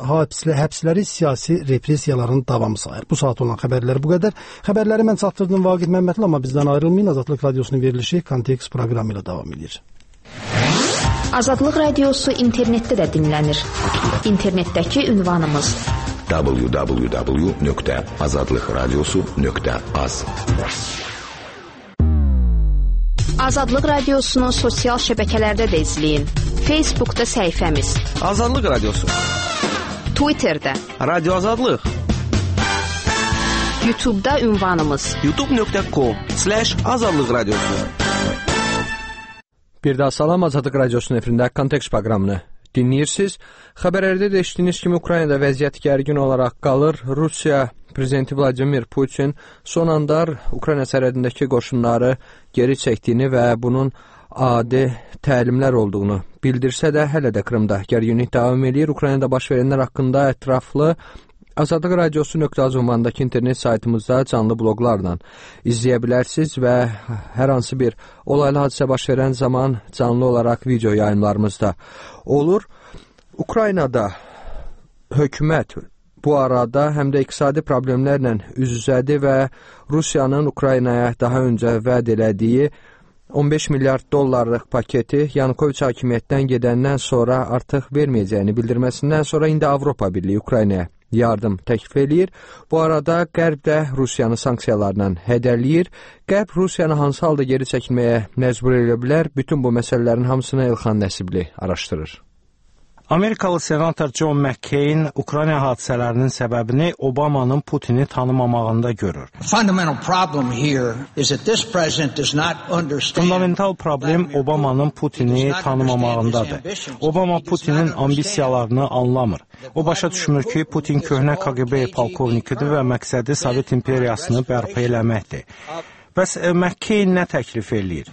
həbsləri siyasi repressiyaların davamı sayır. Bu saat olan xəbərlər bu qədər. Xəbərləri mən çatdırdım Vaqif Məmmədli, amma bizdən ayrılmayın. Azadlıq Radiosunun verilişi Kontekst proqramı ilə davam edir. Azadlıq Radiosu internetdə də dinlənir. İnternetdəki ünvanımız www.azadlıqradiosu.az. Azadlıq Radiosunu sosial şəbəkələrdə də izləyin. Facebookda səhifəmiz Azadlıq Radiosu, Twitterdə Radio Azadlıq, YouTube'da ünvanımız youtube.com/Azadlıq Radiosu. Bir daha salam, Azadlıq Radiosunun efirində Kontekst proqramını dinləyirsiniz. Xəbərlərdə də eşitdiyiniz kimi Ukraynada vəziyyət gərgin olaraq qalır. Rusiya Prezidenti Vladimir Putin son anda Ukrayna sərhədindəki qoşunları geri çəkdiyini və bunun adi təlimlər olduğunu bildirsə də hələ də Krımda gərginlik davam edir. Ukraynada baş verənlər haqqında ətraflı Azadlıq Radiosu.az ünvanındakı internet saytımızda canlı bloqlarla izləyə bilərsiniz və hər hansı bir olaylı hadisə baş verən zaman canlı olaraq video yayımlarımızda olur. Ukraynada hökumət bu arada həm də iqtisadi problemlərlə üz-üzədir və Rusiyanın Ukraynaya daha öncə vəd elədiyi 15 milyard dollarlıq paketi Yanukoviç hakimiyyətdən gedəndən sonra artıq verməyəcəyini bildirməsindən sonra indi Avropa Birliyi Ukraynaya yardım təklif eləyir. Bu arada Qərb də Rusiyanı sanksiyalarla hədələyir. Qərb Rusiyanı hansı halda geri çəkilməyə məcbur edə bilər? Bütün bu məsələlərin hamısını Elxan Nəsibli araşdırır. Amerikalı senator John McCain Ukrayna hadisələrinin səbəbini Obamanın Putini tanımamağında görür. Fundamental problem Obamanın Putini tanımamağındadır. Obama Putinin ambisiyalarını anlamır. O başa düşmür ki, Putin köhnə KGB polkovnikidir və məqsədi Sovet imperiyasını bərpa eləməkdir. Bəs McCain nə təklif eləyir?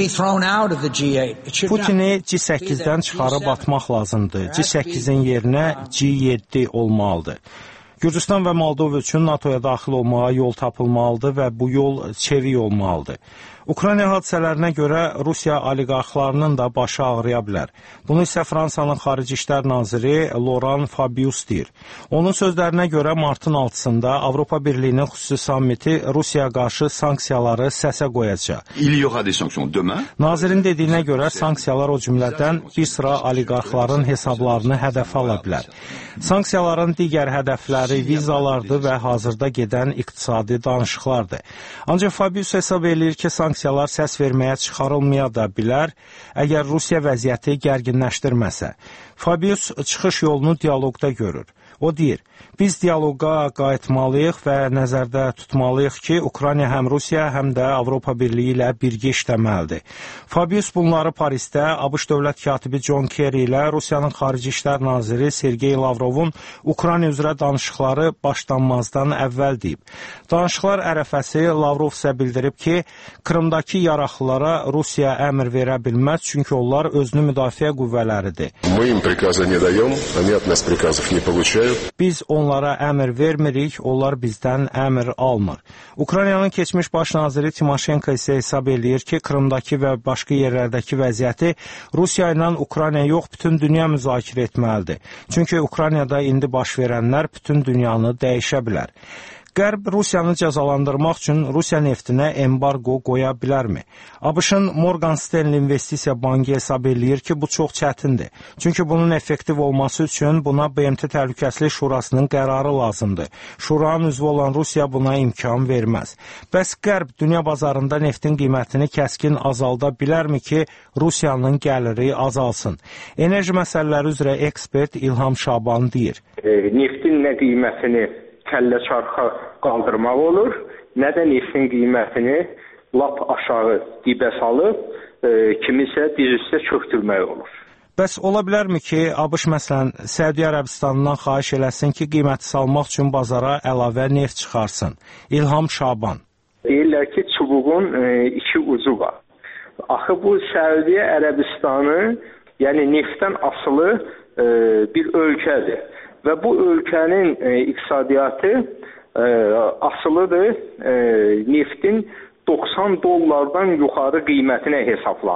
Putini G8-dən çıxarıb atmaq lazımdır. G8-in yerinə G7 olmalıdır. Gürcüstan və Moldova üçün NATOya daxil olmağa yol tapılmalıdır və bu yol çevik olmalıdır. Ukrayna hadisələrinə görə Rusiya oliqarxlarının da başı ağrıya bilər. Bunu isə Fransanın Xarici İşlər naziri Laurent Fabius deyir. Onun sözlərinə görə martın 6-sında Avropa Birliyinin xüsusi sammiti Rusiyaya qarşı sanksiyaları səsə qoyacaq. Nazirin dediyinə görə sanksiyalar o cümlədən bir sıra oliqarxların hesablarını hədəfə ala bilər. Sanksiyaların digər hədəfləri vizalardır və hazırda gedən iqtisadi danışıqlardır. Ancaq Fabius hesab eləyir ki, sanksiyalar səs verməyə çıxarılmaya da bilər, əgər Rusiya vəziyyəti gərginləşdirməsə. Fabius çıxış yolunu dialoqda görür. O deyir, biz dialoqa qayıtmalıyıq və nəzərdə tutmalıyıq ki, Ukrayna həm Rusiya, həm də Avropa Birliyi ilə birgə işləməlidir. Fabius bunları Parisdə ABŞ dövlət katibi John Kerry ilə Rusiyanın Xarici İşlər naziri Sergey Lavrovun Ukrayna üzrə danışıqları başlanmazdan əvvəl deyib. Danışıqlar ərəfəsi Lavrov isə bildirib ki, Krımdakı yaraqlılara Rusiya əmr verə bilməz, çünki onlar özünü müdafiə qüvvələridir. Biz onlara əmr vermirik, onlar bizdən əmr almır. Ukraynanın keçmiş baş naziri Timoşenko isə hesab eləyir ki, Krımdakı və başqa yerlərdəki vəziyyəti Rusiya ilə Ukrayna yox, bütün dünya müzakirə etməlidir. Çünki Ukraynada indi baş verənlər bütün dünyanı dəyişə bilər. Qərb Rusiyanı cəzalandırmaq üçün Rusiya neftinə embargo qoya bilərmi? ABŞ-ın Morgan Stanley investisiya bankı hesab eləyir ki, bu çox çətindir. Çünki bunun effektiv olması üçün buna BMT Təhlükəsizlik Şurasının qərarı lazımdır. Şuranın üzvü olan Rusiya buna imkan verməz. Bəs Qərb dünya bazarında neftin qiymətini kəskin azalda bilərmi ki, Rusiyanın gəliri azalsın? Enerji məsələləri üzrə ekspert İlham Şaban deyir. Neftin nə qiymətini kəllə çarxa qaldırmaq olur, nə də neftin qiymətini lap aşağı dibə salıb, kimisə diz üstə çöktürmək olur. Bəs ola bilərmi ki, ABŞ məsələn Səudiyyə Ərəbistanından xahiş eləsin ki, qiyməti salmaq üçün bazara əlavə neft çıxarsın? İlham Şaban. Deyirlər ki, çubuğun iki ucu var. Axı bu Səudiyyə Ərəbistanı, yəni neftdən asılı bir ölkədir. Və bu ölkənin iqtisadiyyatı asılıdır neftin $90 yuxarı qiymətinə hesablanıb.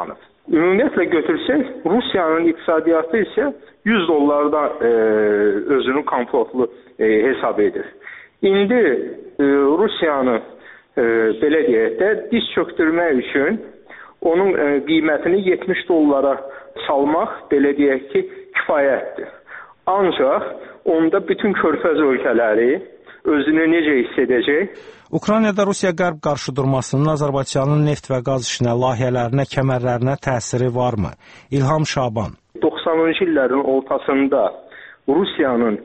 Ümumiyyətlə götürsək, Rusiyanın iqtisadiyyatı isə $100 özünü komfortlu hesab edir. İndi Rusiyanı belə deyək də diz çöktürmək üçün onun qiymətini $70 salmaq belə deyək ki, kifayətdir. Ancaq onda bütün körfəz ölkələri özünü necə hiss edəcək? Ukraynada Rusiya-Qərb qarşıdurmasının Azərbaycanın neft və qaz işinə, layihələrinə, kəmərlərinə təsiri varmı? İlham Şaban. 90-cı illərin ortasında Rusiyanın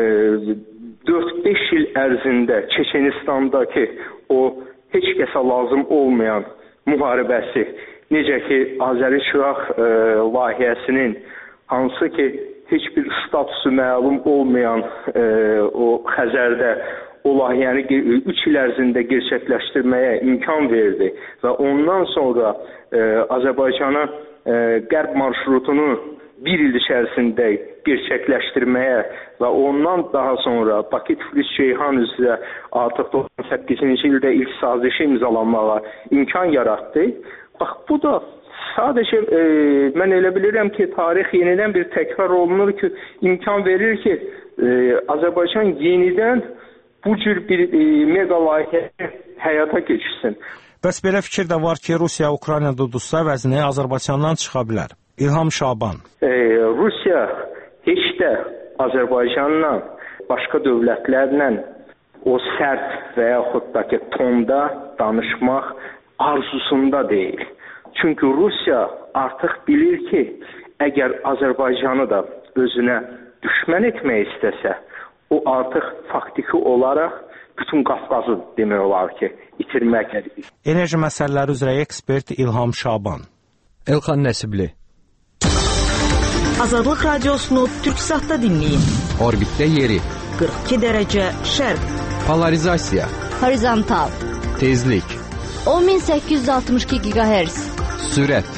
4-5 il ərzində Çeçenistandakı o heç kəsə lazım olmayan müharibəsi, necə ki Azəri-Çıraq layihəsinin hansı ki heç bir statusu məlum olmayan o Xəzərdə o layihəni 3 il ərzində gerçəkləşdirməyə imkan verdi və ondan sonra Azərbaycana qərb marşrutunu 1 il içərisində gerçəkləşdirməyə və ondan daha sonra Bakı-Tiflis-Ceyhan üzrə artıq 98-ci ildə ilk sazişi imzalanmağa imkan yaratdı. Bax, bu da sadəcə mən elə bilirəm ki, tarix yenidən bir təkrar olunur ki, imkan verir ki, Azərbaycan yenidən bu cür bir mega layihə həyata keçirsin. Bəs belə fikir də var ki, Rusiya Ukraynada uduzsa əvəzini Azərbaycandan çıxa bilər. İlham Şaban. Rusiya heç də Azərbaycanla, başqa dövlətlərlə o sərt və yaxud da ki, tonda danışmaq arzusunda deyil. Çünki Rusiya artıq bilir ki, əgər Azərbaycanı da özünə düşmən etmək istəsə, o artıq faktiki olaraq bütün Qafqazı demək olar ki, itirməkdir. Enerji məsələləri üzrə ekspert İlham Şaban. Elxan Nəsibli. Azadlıq radiosunu Türksatda dinləyin. Orbitdə yeri. 42 dərəcə şərq. Polarizasiya. Horizontal. Tezlik. 10862 GHz. Sürət.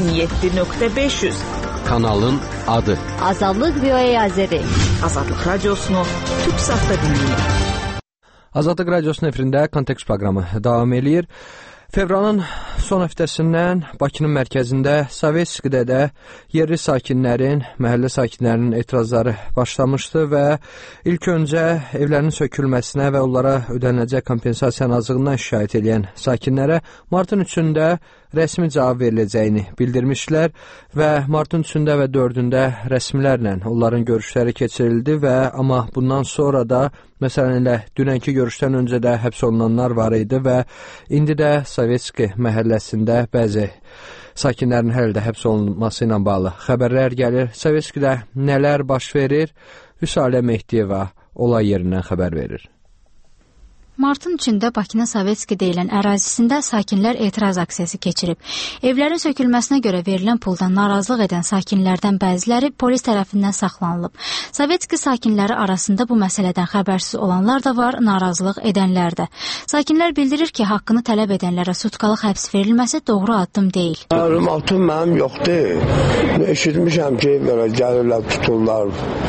27.500. Kanalın adı. Azadlıq VOA Azəri. Azadlıq radiosunu Türksatda dinləyin. Azadlıq radiosunun efirində Kontekst proqramı davam eləyir. Fevralın son həftəsindən Bakının mərkəzində Sovetskidə də yerli sakinlərin, məhəllə sakinlərinin etirazları başlamışdı və ilk öncə evlərinin sökülməsinə və onlara ödəniləcək kompensasiyanın azlığından şikayət edən sakinlərə martın 3-də rəsmi cavab veriləcəyini bildirmişlər və martın 3-də və 4-də rəsmilərlə onların görüşləri keçirildi və amma bundan sonra da məsələn elə dünənki görüşdən öncə də həbs olunanlar var idi və indi də Sovetski məhəlləsində bəzi sakinlərin hələ də həbs olunması ilə bağlı xəbərlər gəlir. Sovetskidə nələr baş verir? Vüsalə Mehdiyeva olay yerindən xəbər verir. Martın 3-də Bakının Sovetski deyilən ərazisində sakinlər etiraz aksiyası keçirib. Evlərin sökülməsinə görə verilən puldan narazılıq edən sakinlərdən bəziləri polis tərəfindən saxlanılıb. Sovetski sakinləri arasında bu məsələdən xəbərsiz olanlar da var, narazılıq edənlər də. Sakinlər bildirir ki, haqqını tələb edənlərə sutkalıq həbs verilməsi doğru addım deyil. Məlumatım mənim yoxdur. Eşitmişəm ki, belə gəlirlər, tuturlar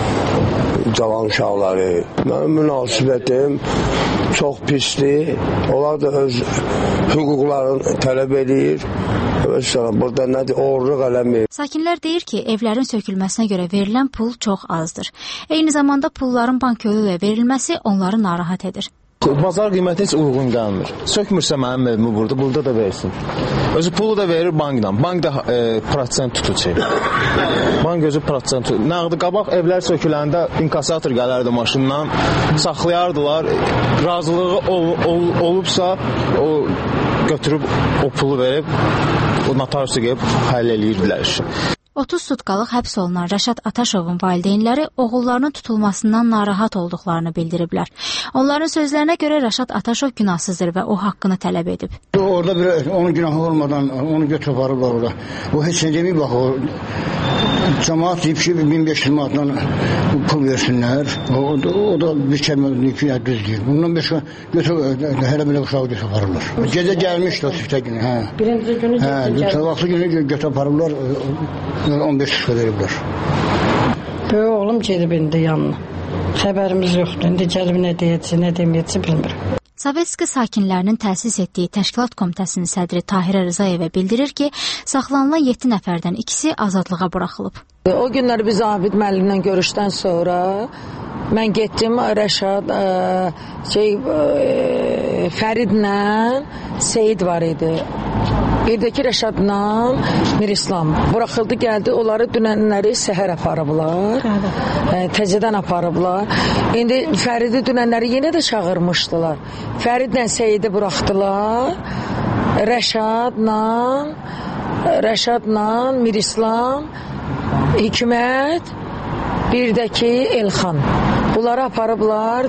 cavan uşaqları. Mənim münasibətim çox pisdir. Onlar da öz hüquqlarını tələb edir. Burada nədir? Oğurluq eləmir. Sakinlər deyir ki, evlərin sökülməsinə görə verilən pul çox azdır. Eyni zamanda pulların bank yolu ilə verilməsi onları narahat edir. Bazar qiyməti heç uyğun gəlmir. Sökmürsə mənim evimi burada da versin. Özü pulu da verir bankdan. Bank da prosent tutucu. Bank özü prosent tutucu. Nəğdi qabaq evlər söküləndə inkasator gələrdi maşından, saxlayardılar. Razılığı olubsa o götürüb o pulu verib o notariusa gəlib həll eləyirdilər işi. 30 sutkalıq həbs olunan Rəşad Ataşovun valideynləri oğullarının tutulmasından narahat olduqlarını bildiriblər. Onların sözlərinə görə Rəşad Ataşov günahsızdır və o haqqını tələb edib. Orada bir onun günahı olmadan onu götürüb aparıblar orada. O heç nə demir, bax o cəmaat deyib ki 1500 manatdan pul versinlər. O da bir kəmə deyib ki düz deyir. Bundan başqa götürüb hələ belə uşağı götürüb aparıblar. Gecə gəlmişdi o süftə günü. Birinci günü sabahsı günü götürüb aparıblar. 15 şişə veriblər. Böyük oğlum gedib indi yanına. Xəbərimiz yoxdur. İndi gəlib nə deyəcək, nə deməyəcək bilmirəm. Sovetski sakinlərinin təsis etdiyi təşkilat komitəsinin sədri Tahirə Rzayeva bildirir ki, saxlanılan 7 nəfərdən ikisi azadlığa buraxılıb. O günlər biz Abid müəllimlə görüşdən sonra mən getdim Rəşad, Fəridlə Seyid var idi. Bir də ki, Rəşadla Mirislam buraxıldı, gəldi. Onları dünənləri səhər aparıblar. Təzədən aparıblar. İndi Fəridi dünənləri yenə də çağırmışdılar. Fəridlə Seyidi buraxdılar. Rəşadla Mirislam, Hikmət, bir də ki, Elxan. Bunları aparıblar,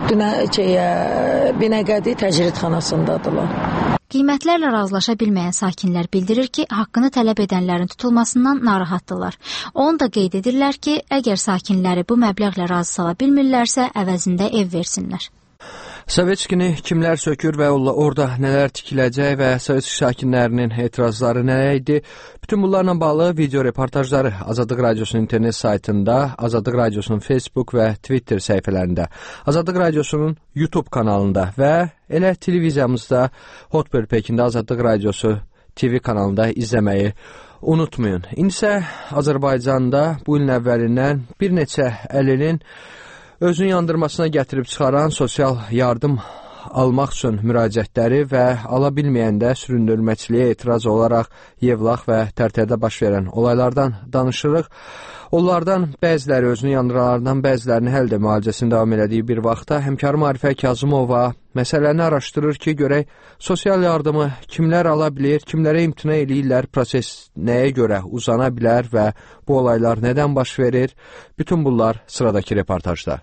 Binəqədi təcridxanasındadılar. Qiymətlərlə razılaşa bilməyən sakinlər bildirir ki, haqqını tələb edənlərin tutulmasından narahatdırlar. Onu da qeyd edirlər ki, əgər sakinləri bu məbləğlə razı sala bilmirlərsə, əvəzində ev versinlər. Sovetskini kimlər sökür və orada nələr tikiləcək və Sovetski sakinlərinin etirazları nə idi? Bütün bunlarla bağlı video reportajları Azadlıq Radiosunun internet saytında, Azadlıq Radiosunun Facebook və Twitter səhifələrində, Azadlıq Radiosunun YouTube kanalında və elə televiziyamızda Hotbird Pekində Azadlıq Radiosu TV kanalında izləməyi unutmayın. İndi isə Azərbaycanda bu ilin əvvəlindən bir neçə əlilin özünü yandırmasına gətirib çıxaran sosial yardım almaq üçün müraciətləri və ala bilməyəndə süründürməçiliyə etiraz olaraq Yevlax və Tərtərdə baş verən olaylardan danışırıq. Onlardan bəziləri özünü yandıranlardan bəzilərinin həll də müalicəsini davam elədiyi bir vaxtda həmkarım Arifə Kazımova məsələni araşdırır ki, görək sosial yardımı kimlər ala bilir, kimlərə imtina eləyirlər, proses nəyə görə uzana bilər və bu olaylar nədən baş verir? Bütün bunlar sıradakı reportajda.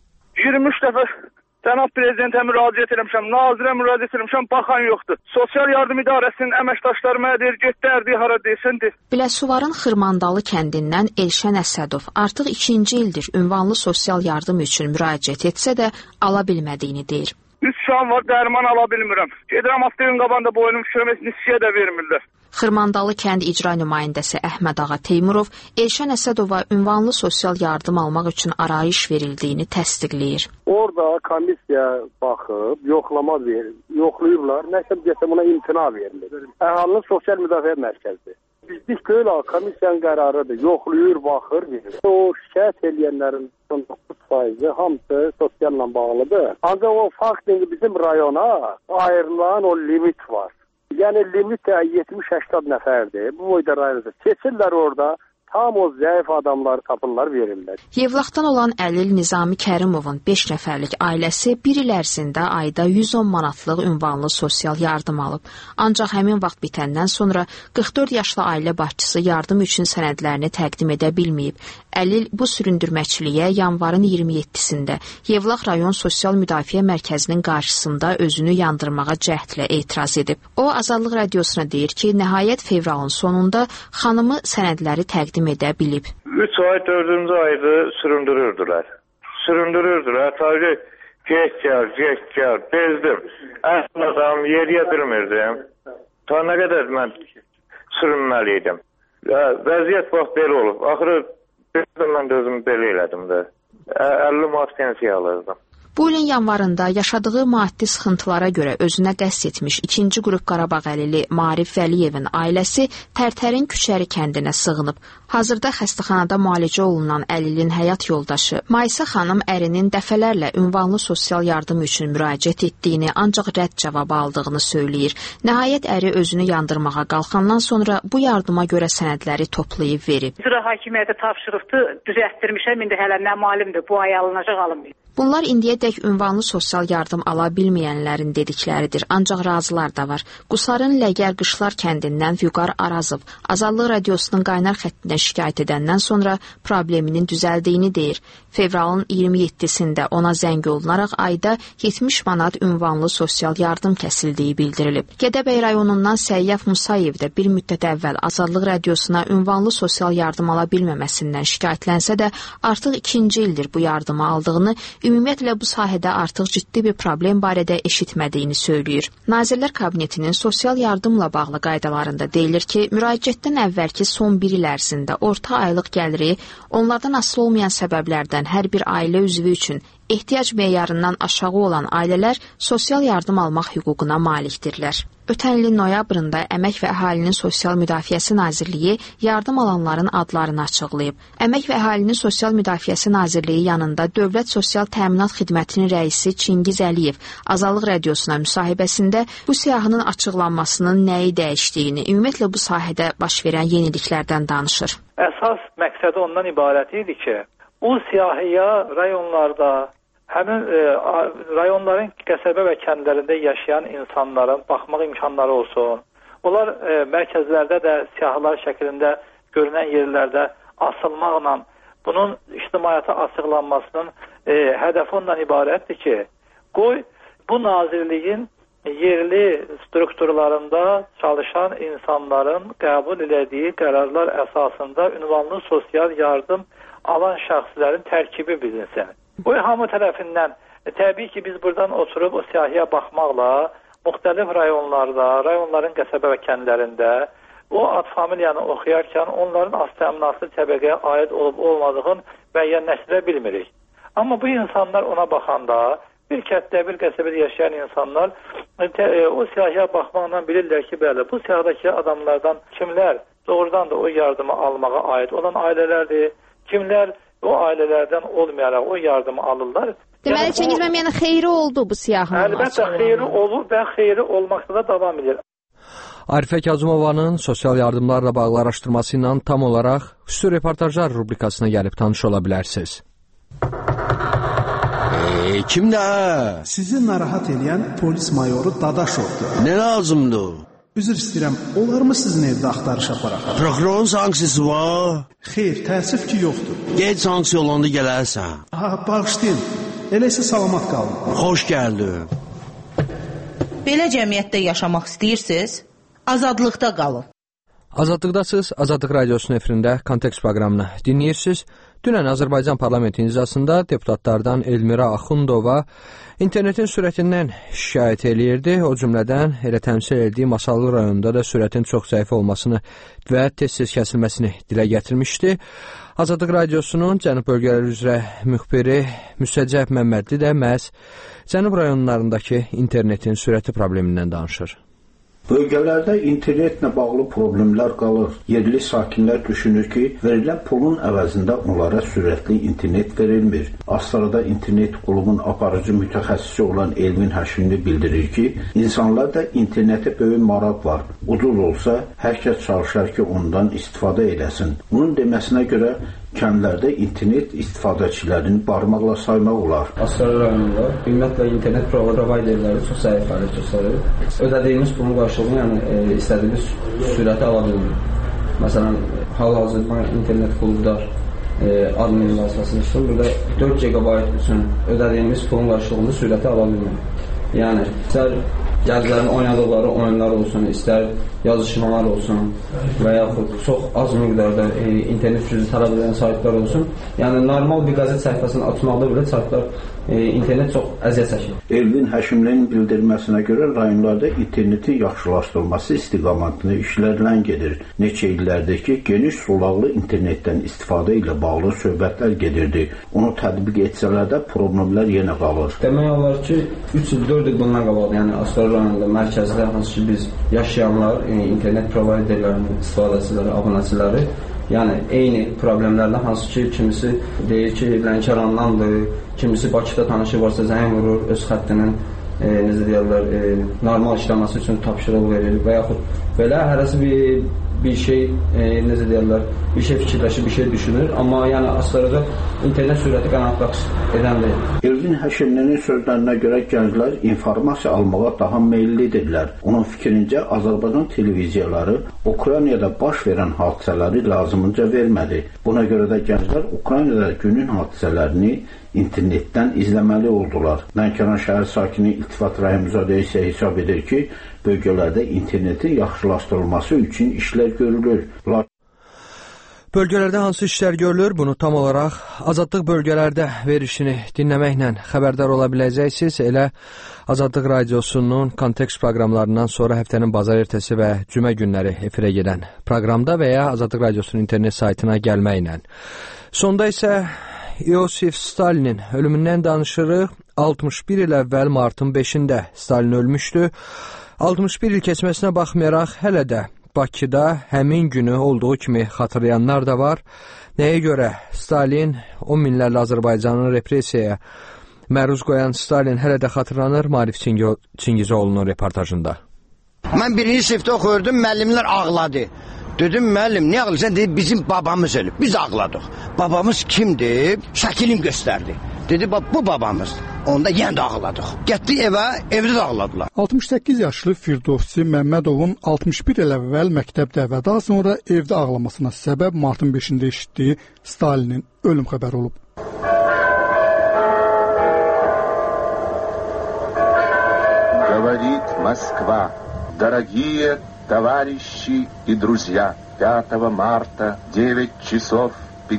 23 dəfə Cənab Prezidentə müraciət eləmişəm, nazirə müraciət eləmişəm, baxan yoxdur. Sosial yardım idarəsinin əməkdaşları mənə deyir, get dərdi hara desindir. Biləsuvarın Xırmandalı kəndindən Elşən Əsədov artıq 2-ci ildir ünvanlı sosial yardım üçün müraciət etsə də ala bilmədiyini deyir. 3 uşağım var, dərman ala bilmirəm. Gedirəm haftanın qabanda boynum şöməz nisfiyə də vermirlər. Xırmandalı kənd icra nümayəndəsi Əhməd Ağa Teymurov Elşən Əsədova ünvanlı sosial yardım almaq üçün arayış verildiyini təsdiqləyir. Orada komissiya baxıb, yoxlama verir, yoxlayırlar, nəsə desəm ona imtina verilir. Əhalinin sosial müdafiə mərkəzidir. Bizlik deyil, komissiyanın qərarıdır, yoxlayır, baxır, verir. O şikayət edənlərin 9% hamısı sosialla bağlıdır. Ancaq o fakt bizim rayona ayrılan o limit var. Yəni limit də 70-80 nəfərdir. Bu boyda rayonda keçirlər orada. Tam o zəif adamları tapırlar, verirlər. Yevlaxdan olan Əlil Nizami Kərimovun 5 nəfərlik ailəsi bir il ərzində ayda 110 manatlıq ünvanlı sosial yardım alıb. Ancaq həmin vaxt bitəndən sonra 44 yaşlı ailə başçısı yardım üçün sənədlərini təqdim edə bilməyib. Əlil bu süründürməçiliyə yanvarın 27-sində Yevlax rayon sosial müdafiə mərkəzinin qarşısında özünü yandırmağa cəhdlə etiraz edib. O, Azadlıq Radiosuna deyir ki, nəhayət fevralın sonunda xanımı sənədləri təqdim edə bilib. 3 ay, 4-cü ayda süründürürdülər. Tabii geçer, bezdim. Əsnədəm, yeriyə bilmirdim. Ta nə qədər mən sürünməliydim. Vəziyyət bax belə olub. Axırı mən də özümü belə elədim də. 50 manat pensiya alırdım. Bu ilin yanvarında yaşadığı maddi sıxıntılara görə özünə qəsd etmiş 2-ci qrup Qarabağ əlili Marif Vəliyevin ailəsi Tərtərin Küçəri kəndinə sığınıb. Hazırda xəstəxanada müalicə olunan Əlilin həyat yoldaşı Maysa xanım ərinin dəfələrlə ünvanlı sosial yardım üçün müraciət etdiyini, ancaq rədd cavabı aldığını söyləyir. Nəhayət əri özünü yandırmağa qalxandan sonra bu yardıma görə sənədləri toplayıb verib. İcra hakimiyyəti tapşırıqdı, düzəltdirmişəm, indi hələ nə malumdur, bu ay alınacaq, alınmayıb. Bunlar indiyədək ünvanlı sosial yardım ala bilməyənlərin dedikləridir, ancaq razılar da var. Qusarın Ləgər Qışlar kəndindən Vüqar Arazov Azadlıq Radiosunun qaynar xəttinə şikayət edəndən sonra probleminin düzəldiyini deyir. Fevralın 27-sində ona zəng olunaraq ayda 70 manat ünvanlı sosial yardım kəsildiyi bildirilib. Gədəbəy rayonundan Səyyaf Musayev də bir müddət əvvəl Azadlıq Radiosuna ünvanlı sosial yardım ala bilməməsindən şikayətlənsə də artıq 2-ci ildir bu yardımı aldığını, ümumiyyətlə bu sahədə artıq ciddi bir problem barədə eşitmədiyini söyləyir. Nazirlər Kabinetinin sosial yardımla bağlı qaydalarında deyilir ki, müraciətdən əvvəlki son bir il ərzində orta aylıq gəliri onlardan asılı olmayan səbəblərdən hər bir ailə üzvü üçün Ehtiyac meyarından aşağı olan ailələr sosial yardım almaq hüququna malikdirlər. Ötən ilin noyabrında Əmək və Əhalinin Sosial Müdafiəsi Nazirliyi yardım alanların adlarını açıqlayıb. Əmək və Əhalinin Sosial Müdafiəsi Nazirliyi yanında Dövlət Sosial Təminat Xidmətinin rəisi Çingiz Əliyev Azadlıq Radiosuna müsahibəsində bu siyahının açıqlanmasının nəyi dəyişdiyini, ümumiyyətlə bu sahədə baş verən yeniliklərdən danışır. Əsas məqsədi ondan ibarət idi ki, bu siyahıya rayonlarda həmin rayonların qəsəbə və kəndlərində yaşayan insanların baxmaq imkanları olsun. Onlar mərkəzlərdə də siyahılar şəklində görünən yerlərdə asılmaqla bunun ictimaiyyata açıqlanmasının hədəfi ondan ibarətdir ki, qoy bu nazirliyin yerli strukturlarında çalışan insanların qəbul elədiyi qərarlar əsasında ünvanlı sosial yardım alan şəxslərin tərkibi bilinsin. Bu hamı tərəfindən təbii ki, biz buradan oturub o siyahıya baxmaqla müxtəlif rayonlarda, rayonların qəsəbə və kəndlərində o ad familiyanı oxuyarkən onların az təminatlı təbəqəyə aid olub-olmadığını müəyyənləşdirə bilmirik. Amma bu insanlar ona baxanda bir kənddə, bir qəsəbədə yaşayan insanlar o siyahıya baxmaqla bilirlər ki, bəli, bu siyahıdakı adamlardan kimlər doğrudan da o yardımı almağa aid olan ailələrdir, kimlər o ailələrdən olmayaraq o yardımı alırlar. Deməli, Çingiz müəllim, yəni xeyri oldu bu siyahının? Əlbəttə, xeyri olur və xeyri olmaqda da davam edir. Arifə Kazımovanın sosial yardımlarla bağlı araşdırması ilə tam olaraq xüsusi reportajlar rubrikasına gəlib tanış ola bilərsiniz. Kimdə? Sizi narahat edən polis mayoru Dadaşovdur. Nə lazımdır? Üzr istəyirəm, olar mı sizin evdə axtarış aparaq? Prokurorun sanksiyası var? Xeyr, təəssüf ki, yoxdur. Gec sanksiya olanda gələrsən. Bağışlayın, elə isə salamat qalın. Xoş gəldin. Belə cəmiyyətdə yaşamaq istəyirsiniz? Azadlıqda qalın. Azadlıqdasınız, Azadlıq Radiosunun efirində Kontekst proqramını dinləyirsiniz. Dünən Azərbaycan Parlamenti iclasında deputatlardan Elmira Axundova internetin sürətindən şikayət eləyirdi. O cümlədən elə təmsil etdiyi Masallı rayonunda da sürətin çox zəif olmasını və tez-tez kəsilməsini dilə gətirmişdi. Azadlıq Radiosunun Cənub bölgələri üzrə müxbiri Müsəccəb Məmmədli də məhz Cənub rayonlarındakı internetin sürəti problemindən danışır. Bölgələrdə internetlə bağlı problemlər qalır. Yerli sakinlər düşünür ki, verilən pulun əvəzində onlara sürətli internet verilmir. Astarada internet qulunun aparıcı mütəxəssisi olan Elvin Həşimli bildirir ki, insanlarda internetə böyük maraq var. Ucuz olsa, hər kəs çalışar ki, ondan istifadə eləsin. Bunun deməsinə görə kəndlərdə internet istifadəçilərini barmaqla saymaq olar. Astara rayonunda ümumiyyətlə internet providerləri çox zəif fəaliyyət göstərir. Ödədiyimiz pulun qarşılığını, yəni istədiyimiz sürəti ala bilmirik. Məsələn, hal-hazırda internet klubda admin vasitəsilə işləyir. Burada 4 GB üçün ödədiyimiz pulun qarşılığını sürəti ala bilmirik. Yəni, istər gənclərin oynadıqları oyunlar olsun, istər yazışmalar olsun və yaxud çox az miqdarda internet gücü tələb edən saytlar olsun. Yəni, normal bir qəzet səhifəsini açmaqda belə saytlar internet çox əziyyət çəkir. Elvin Həşimlinin bildirməsinə görə rayonlarda internetin yaxşılaşdırılması istiqamətində işlərlə gedir. Neçə illərdəki geniş sulaqlı internetdən istifadə ilə bağlı söhbətlər gedirdi. Onu tətbiq etsələr də problemlər yenə qalır. Demək olar ki, 3 il, 4 il bundan qabaq, yəni Astara rayonunda mərkəzdə hansı ki biz yaşayanlar, internet providerlərinin istifadəçiləri, abunəçiləri, yəni eyni problemlərlə hansı ki, kimisi deyir ki, Lənkərandandır, kimisi Bakıda tanışı varsa zəng vurur, öz xəttinin necə deyərlər, normal işləməsi üçün tapşırıq verir və yaxud belə hərəsi bir şey, necə deyərlər, bir şey fikirləşir, bir şey düşünür, amma yəni Astarada internet sürəti qənaətbəxş edən deyil. Elvin Həşimlinin sözlərinə görə gənclər informasiya almağa daha meyillidirlər. Onun fikrincə Azərbaycan televiziyaları Ukraynada baş verən hadisələri lazımınca vermədi. Buna görə də gənclər Ukraynada günün hadisələrini internetdən izləməli oldular. Lənkəran şəhər sakini İltifat Rəhimzadə isə hesab edir ki, bölgələrdə internetin yaxşılaşdırılması üçün işlər görülür. Bölgələrdə hansı işlər görülür? Bunu tam olaraq Azadlıq bölgələrdə verişini dinləməklə xəbərdar ola biləcəksiniz. Elə Azadlıq Radiosunun Kontekst proqramlarından sonra həftənin bazar ertəsi və cümə günləri efirə gedən proqramda və ya Azadlıq Radiosunun internet saytına gəlməklə. Sonda isə İosif Stalinin ölümündən danışırıq. 61 il əvvəl martın 5-də Stalin ölmüşdü. 61 il keçməsinə baxmayaraq hələ də Bakıda həmin günü olduğu kimi xatırlayanlar da var. Nəyə görə Stalin 10 minlərlə Azərbaycanın repressiyaya məruz qoyan Stalin hələ də xatırlanır? Marif Çingizoğlu'nun reportajında. Mən birinci sinifdə oxuyordum, müəllimlər ağladı. Dedim, müəllim, nə ağlayırsan? Dedi, bizim babamız ölüb, biz ağladıq. Babamız kimdir? Şəkilini göstərdi. Dedi, bu babamız. Onda yenə də ağladıq. Getdi evə, evdə də ağladılar. 68 yaşlı Firdovsi Məmmədovun 61 il əvvəl məktəbdə və daha sonra evdə ağlamasına səbəb martın 5-də eşitdiyi Stalinin ölüm xəbəri olub. Говорит Москва. Дорогие товарищи и друзья, 5 марта, 9 часов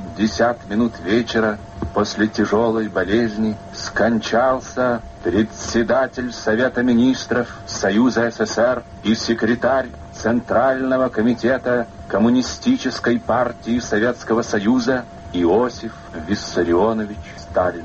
50 минут вечера, после тяжелой болезни, скончался председатель Совета министров Союза СССР и секретарь Центрального комитета Коммунистической партии Советского Союза Иосиф Виссарионович Сталин.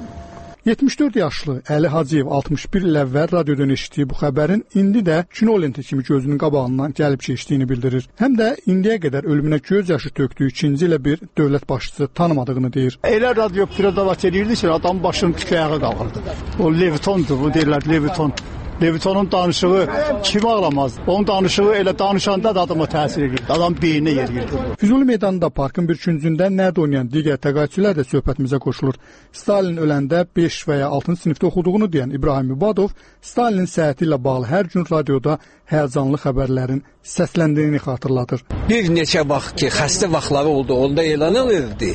74 yaşlı Əli Hacıyev 61 il əvvəl radiodan eşitdiyi bu xəbərin indi də kino lenti kimi gözünün qabağından gəlib keçdiyini bildirir. Həm də indiyə qədər ölümünə göz yaşı tökdüyü ikinci ilə bir dövlət başçısı tanımadığını deyir. Elə radio piradavat edirdi ki, adam başının tükü ayağa qalırdı. O Levitondur, bu deyirlər Leviton. Levitonun danışığı kim ağlamaz? Onun danışığı elə danışanda da adama təsir edir. Adam beyninə yeriyirdi. Füzuli meydanında parkın bir küncündə nərd oynayan digər təqaüdçülər də söhbətimizə qoşulur. Stalin öləndə 5 və ya 6-cı sinifdə oxuduğunu deyən İbrahim Mübadov Stalinin səhhəti ilə bağlı hər gün radioda həyəcanlı xəbərlərin səsləndiyini xatırladır. Bir neçə vaxt ki, xəstə vaxtları oldu, onda elan edildi.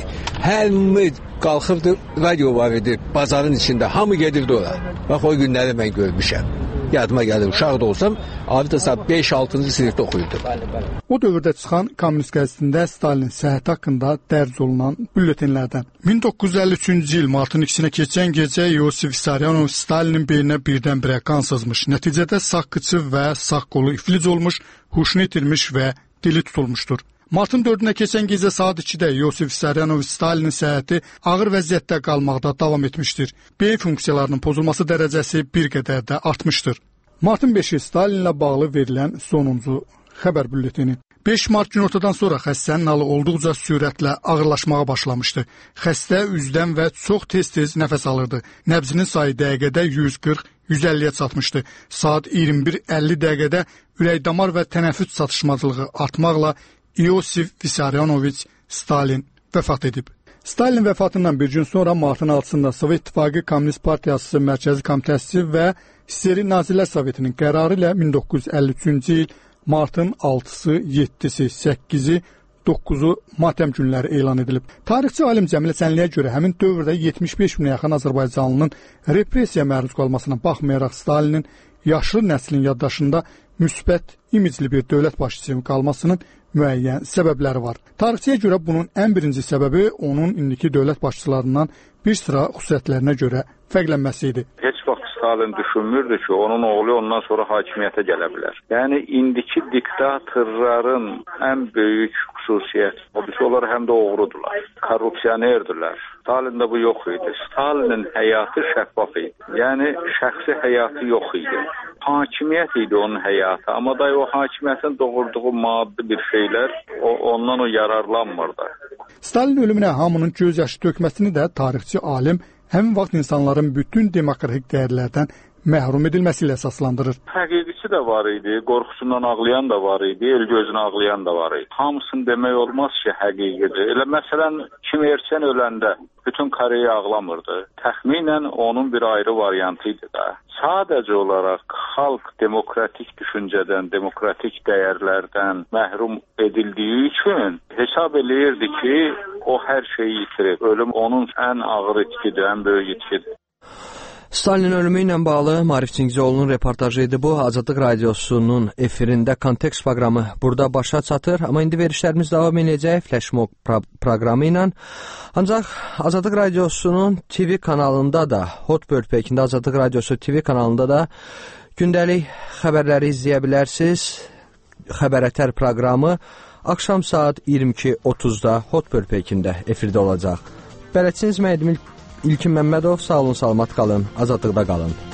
Hamı qalxırdı, radio var idi bazarın içində, hamı gedirdi ora. Bax, o günləri mən görmüşəm. Yadıma gəlir, uşaq da olsam, adeta 5-6-cı sinifdə oxuyurdum. O dövrdə çıxan Kommunist qəzetində Stalinin səhhəti haqqında dərc olunan bülletenlərdən. 1953-cü il martın 2-sinə keçən gecə Iosif Vissarionov Stalinin beyninə birdən-birə qan sızmış. Nəticədə sağ qıçı və sağ qolu iflic olmuş, huşunu itirmiş və dili tutulmuşdur. Martın 4-nə keçən gecə saat 2-də Iosif Vissarionov Stalinin səhhəti ağır vəziyyətdə qalmaqda davam etmişdir. Beyin funksiyalarının pozulması dərəcəsi bir qədər də artmışdır. Martın 5-i Stalinlə bağlı verilən sonuncu xəbər bülleteni. 5 mart günortadan sonra xəstənin halı olduqca sürətlə ağırlaşmağa başlamışdı. Xəstə üzdən və çox tez-tez nəfəs alırdı. Nəbzinin sayı dəqiqədə 140-150-yə çatmışdı. Saat 21:50 dəqiqədə ürək-damar və tənəffüs çatışmazlığı artmaqla İosif Vissarionoviç Stalin vəfat edib. Stalin vəfatından bir gün sonra martın 6-sında Sovet İttifaqı Kommunist Partiyası Mərkəzi Komitəsi və SSR Nazirlər Sovetinin qərarı ilə 1953-cü il martın 6-sı, 7-si, 8-i, 9-u matəm günləri elan edilib. Tarixçi alim Cəmilə Sənliyə görə həmin dövrdə 75 minə yaxın Azərbaycanlının repressiya məruz qalmasına baxmayaraq Stalinin yaşlı nəslin yaddaşında müsbət imicli bir dövlət başçısı kimi qalmasının müəyyən səbəbləri var. Tarixçiyə görə bunun ən birinci səbəbi onun indiki dövlət başçılarından bir sıra xüsusiyyətlərinə görə fərqlənməsi idi. Heç vaxt Stalin düşünmürdü ki, onun oğlu ondan sonra hakimiyyətə gələ bilər. Yəni indiki diktatorların ən böyük xüsusiyyəti odur ki, onlar həm də oğrudular, korrupsionerdirlər. Stalində bu yox idi. Stalinin həyatı şəffaf idi. Yəni şəxsi həyatı yox idi. Hakimiyyət idi onun həyatı, amma da o hakimiyyətin doğurduğu maddi bir şeylər ondan o yararlanmırdı. Stalin ölümünə hamının göz yaşı tökməsini də tarixçi alim həmin vaxt insanların bütün demokratik dəyərlərdən məhrum edilməsi ilə əsaslandırır. Həqiqisi də var idi, qorxusundan ağlayan da var idi, el gözünə ağlayan da var idi. Hamısını demək olmaz ki, həqiqidir. Elə məsələn, Kim Il-sung öləndə bütün Koreya ağlamırdı. Təxminən onun bir ayrı variantı idi da. Sadəcə olaraq xalq demokratik düşüncədən, demokratik dəyərlərdən məhrum edildiyi üçün hesab eləyirdi ki, o hər şeyi itirir. Ölüm onun ən ağır itkidir, ən böyük itkidir. Stalinin ölümü ilə bağlı Marif Çingizoğlu'nun reportajı idi bu. Azadlıq Radiosu'nun efirində Kontekst proqramı burada başa çatır. Amma indi verişlərimiz davam edəcək Flashmob proqramı ilə. Ancaq Azadlıq Radiosu'nun TV kanalında da, Hot bölpəkində Azadlıq Radiosu TV kanalında da gündəlik xəbərləri izləyə bilərsiniz. Xəbərətər proqramı axşam saat 22:30-da Hot bölpəkində efirdə olacaq. Bələdçiniz müəllim İlkin Məmmədov, sağ olun, salamat qalın, azadlıqda qalın.